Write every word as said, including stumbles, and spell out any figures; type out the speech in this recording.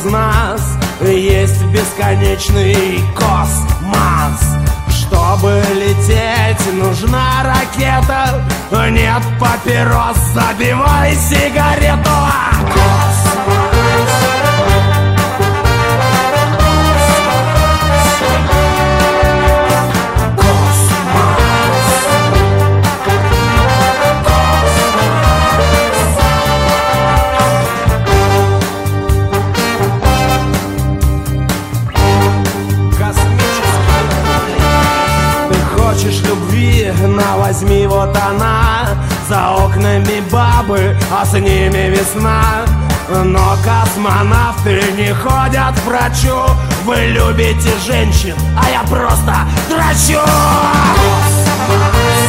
из нас есть бесконечный космос. Чтобы лететь, нужна ракета. Нет папирос, забивай сигарету. Хочешь любви, на возьми, вот она. За окнами бабы, а с ними весна. Но космонавты не ходят к врачу. Вы любите женщин, а я просто дрочу. Космос.